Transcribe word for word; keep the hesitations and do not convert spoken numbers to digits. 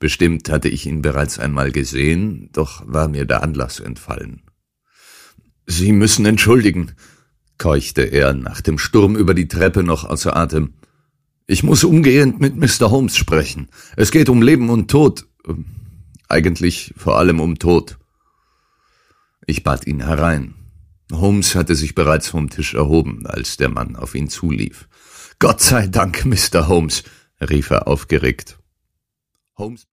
Bestimmt hatte ich ihn bereits einmal gesehen, doch war mir der Anlass entfallen. »Sie müssen entschuldigen«, keuchte er, nach dem Sturm über die Treppe noch außer Atem. »Ich muss umgehend mit Mister Holmes sprechen. Es geht um Leben und Tod. Eigentlich vor allem um Tod.« Ich bat ihn herein. Holmes hatte sich bereits vom Tisch erhoben, als der Mann auf ihn zulief. »Gott sei Dank, Mister Holmes«, rief er aufgeregt. Holmes